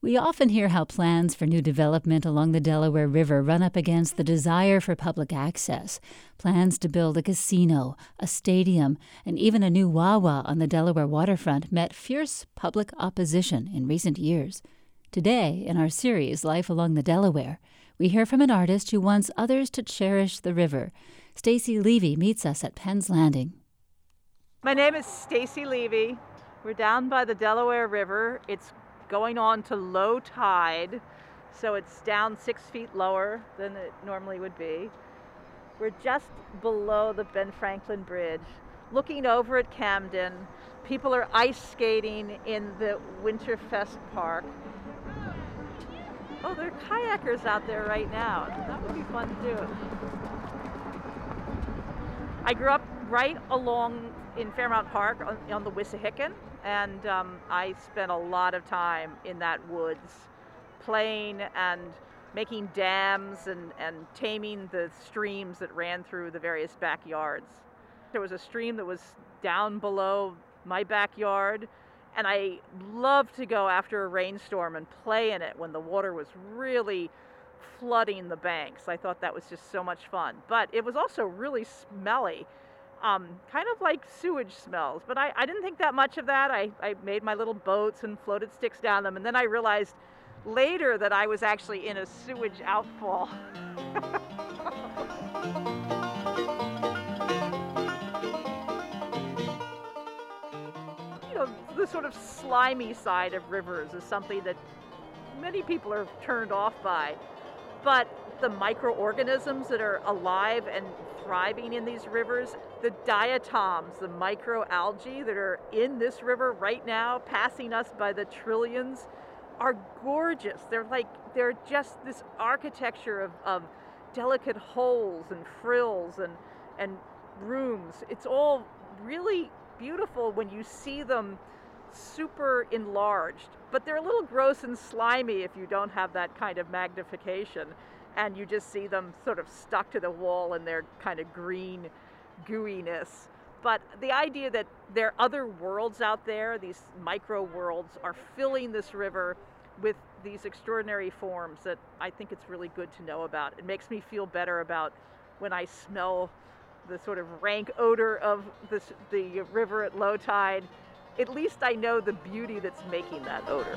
We often hear how plans for new development along the Delaware River run up against the desire for public access. Plans to build a casino, a stadium, and even a new Wawa on the Delaware waterfront met fierce public opposition in recent years. Today, in our series Life Along the Delaware, we hear from an artist who wants others to cherish the river. Stacy Levy meets us at Penn's Landing. My name is Stacy Levy. We're down by the Delaware River. It's going on to low tide, so it's down 6 feet lower than it normally would be. We're just below the Ben Franklin Bridge, looking over at Camden. People are ice skating in the Winterfest Park. Oh, there are kayakers out there right now. That would be fun to do. I grew up right along in Fairmount Park on the Wissahickon, and I spent a lot of time in that woods playing and making dams and taming the streams that ran through the various backyards. There was a stream that was down below my backyard, and I loved to go after a rainstorm and play in it when the water was really flooding the banks. I thought that was just so much fun. But it was also really smelly. Kind of like sewage smells, but I didn't think that much of that. I made my little boats and floated sticks down them, and then I realized later that I was actually in a sewage outfall. You know, the sort of slimy side of rivers is something that many people are turned off by, but the microorganisms that are alive and thriving in these rivers, the diatoms, the microalgae that are in this river right now, passing us by the trillions, are gorgeous. They're just this architecture of delicate holes and frills and rooms. It's all really beautiful when you see them super enlarged, but they're a little gross and slimy if you don't have that kind of magnification, and you just see them sort of stuck to the wall in their kind of green gooiness. But the idea that there are other worlds out there, these micro worlds, are filling this river with these extraordinary forms that I think it's really good to know about. It makes me feel better about when I smell the sort of rank odor of the river at low tide. At least I know the beauty that's making that odor.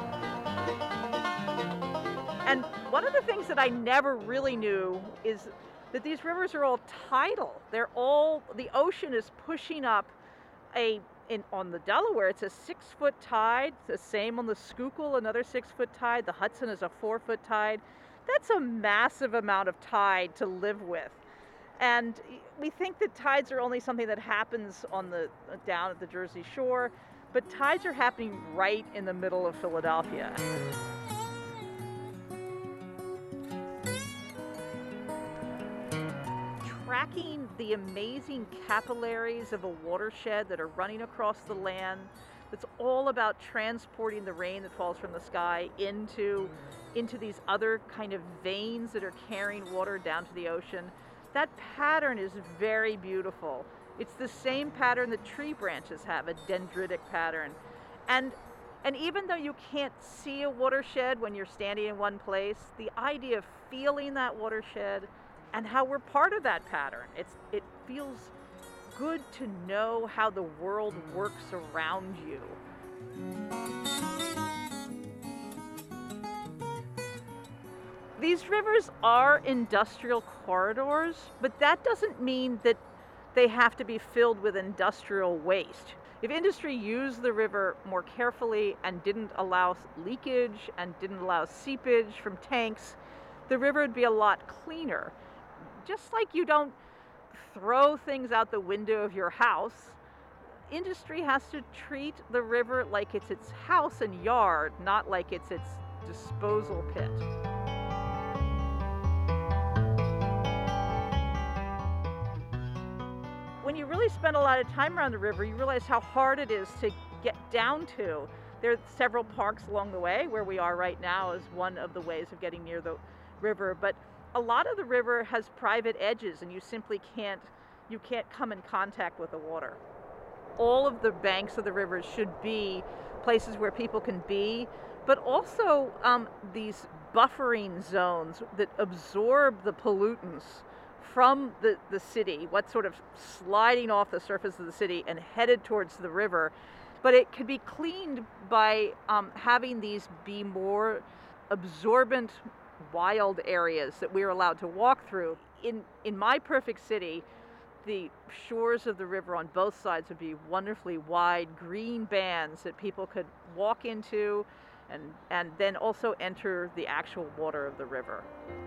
And one of the things that I never really knew is that these rivers are all tidal. The ocean is pushing up on the Delaware, it's a 6-foot tide. The same on the Schuylkill, another 6-foot tide. The Hudson is a 4-foot tide. That's a massive amount of tide to live with. And we think that tides are only something that happens down at the Jersey Shore, but tides are happening right in the middle of Philadelphia. Tracking the amazing capillaries of a watershed that are running across the land, that's all about transporting the rain that falls from the sky into these other kind of veins that are carrying water down to the ocean. That pattern is very beautiful. It's the same pattern that tree branches have, a dendritic pattern. And even though you can't see a watershed when you're standing in one place, the idea of feeling that watershed and how we're part of that pattern, it feels good to know how the world works around you. These rivers are industrial corridors, but that doesn't mean that they have to be filled with industrial waste. If industry used the river more carefully and didn't allow leakage and didn't allow seepage from tanks, the river would be a lot cleaner. Just like you don't throw things out the window of your house, industry has to treat the river like it's its house and yard, not like it's its disposal pit. When you really spend a lot of time around the river, you realize how hard it is to get down to. There are several parks along the way. Where we are right now is one of the ways of getting near the river, but a lot of the river has private edges, and you simply can't come in contact with the water. All of the banks of the rivers should be places where people can be, but also these buffering zones that absorb the pollutants from the city, what's sort of sliding off the surface of the city and headed towards the river. But it could be cleaned by having these be more absorbent wild areas that we're allowed to walk through. In my perfect city, the shores of the river on both sides would be wonderfully wide green bands that people could walk into and then also enter the actual water of the river.